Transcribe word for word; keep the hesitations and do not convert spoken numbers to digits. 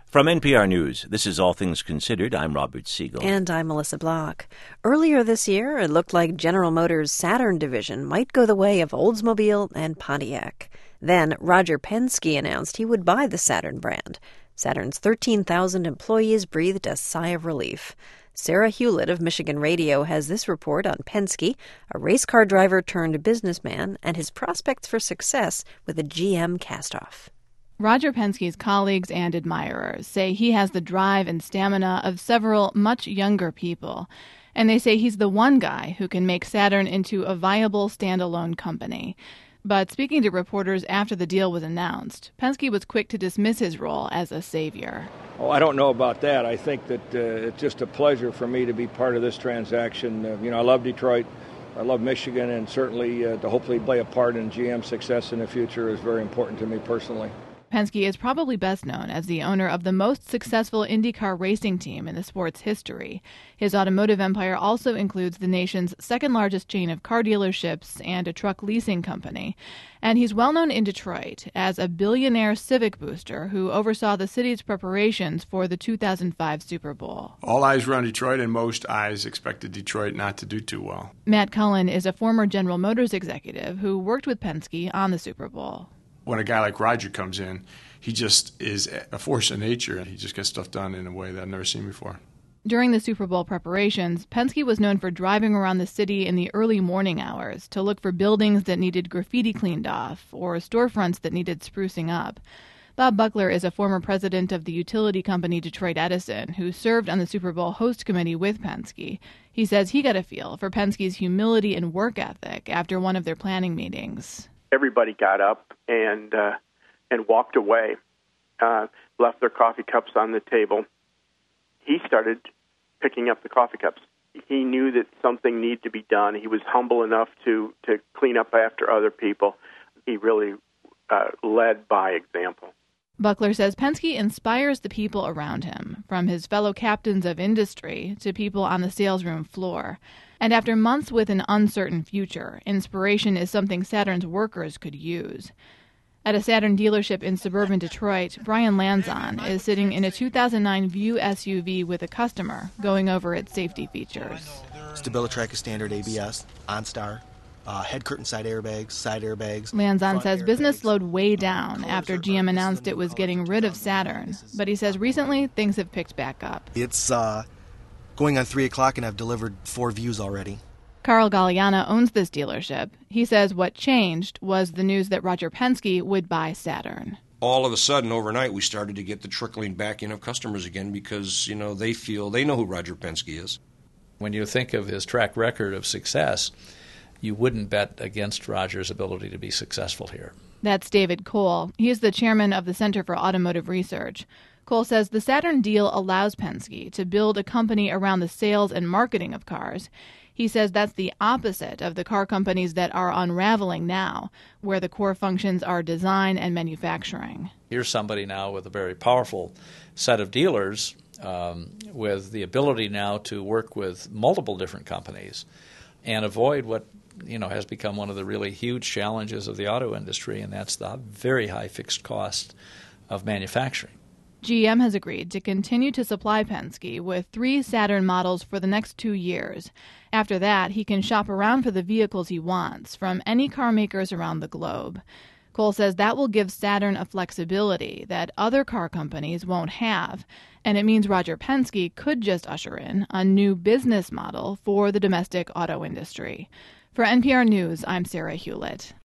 From N P R News, this is All Things Considered. I'm Robert Siegel. And I'm Melissa Block. Earlier this year, it looked like General Motors' Saturn division might go the way of Oldsmobile and Pontiac. Then Roger Penske announced he would buy the Saturn brand. Saturn's thirteen thousand employees breathed a sigh of relief. Sarah Hewlett of Michigan Radio has this report on Penske, a race car driver turned businessman, and his prospects for success with a G M castoff. Roger Penske's colleagues and admirers say he has the drive and stamina of several much younger people, and they say he's the one guy who can make Saturn into a viable standalone company. But speaking to reporters after the deal was announced, Penske was quick to dismiss his role as a savior. Oh, I don't know about that. I think that uh, it's just a pleasure for me to be part of this transaction. Uh, you know, I love Detroit. I love Michigan, and certainly uh, to hopefully play a part in G M's success in the future is very important to me personally. Penske is probably best known as the owner of the most successful IndyCar racing team in the sport's history. His automotive empire also includes the nation's second-largest chain of car dealerships and a truck leasing company. And he's well known in Detroit as a billionaire civic booster who oversaw the city's preparations for the two thousand five Super Bowl. All eyes were on Detroit, and most eyes expected Detroit not to do too well. Matt Cullen is a former General Motors executive who worked with Penske on the Super Bowl. When a guy like Roger comes in, he just is a force of nature. He just gets stuff done in a way that I've never seen before. During the Super Bowl preparations, Penske was known for driving around the city in the early morning hours to look for buildings that needed graffiti cleaned off or storefronts that needed sprucing up. Bob Buckler is a former president of the utility company Detroit Edison who served on the Super Bowl host committee with Penske. He says he got a feel for Penske's humility and work ethic after one of their planning meetings. Everybody got up and uh, and walked away, uh, left their coffee cups on the table. He started picking up the coffee cups. He knew that something needed to be done. He was humble enough to, to clean up after other people. He really uh, led by example. Buckler says Penske inspires the people around him, from his fellow captains of industry to people on the salesroom floor. And after months with an uncertain future, inspiration is something Saturn's workers could use. At a Saturn dealership in suburban Detroit, Brian Lanzon is sitting in a two thousand nine View S U V with a customer, going over its safety features. StabiliTrak is standard A B S, OnStar, uh, head curtain side airbags, side airbags. Lanzon says business slowed way down after G M announced it was getting rid of Saturn, but he says recently things have picked back up. It's uh, going on three o'clock, and I've delivered four Views already. Carl Galliana owns this dealership. He says what changed was the news that Roger Penske would buy Saturn. All of a sudden, overnight, we started to get the trickling back in of customers again because, you know, they feel, they know who Roger Penske is. When you think of his track record of success, you wouldn't bet against Roger's ability to be successful here. That's David Cole. He's the chairman of the Center for Automotive Research. Cole says the Saturn deal allows Penske to build a company around the sales and marketing of cars. He says that's the opposite of the car companies that are unraveling now, where the core functions are design and manufacturing. Here's somebody now with a very powerful set of dealers um, with the ability now to work with multiple different companies and avoid what you know has become one of the really huge challenges of the auto industry, and that's the very high fixed cost of manufacturing. G M has agreed to continue to supply Penske with three Saturn models for the next two years. After that, he can shop around for the vehicles he wants from any car makers around the globe. Cole says that will give Saturn a flexibility that other car companies won't have, and it means Roger Penske could just usher in a new business model for the domestic auto industry. For N P R News, I'm Sarah Hewlett.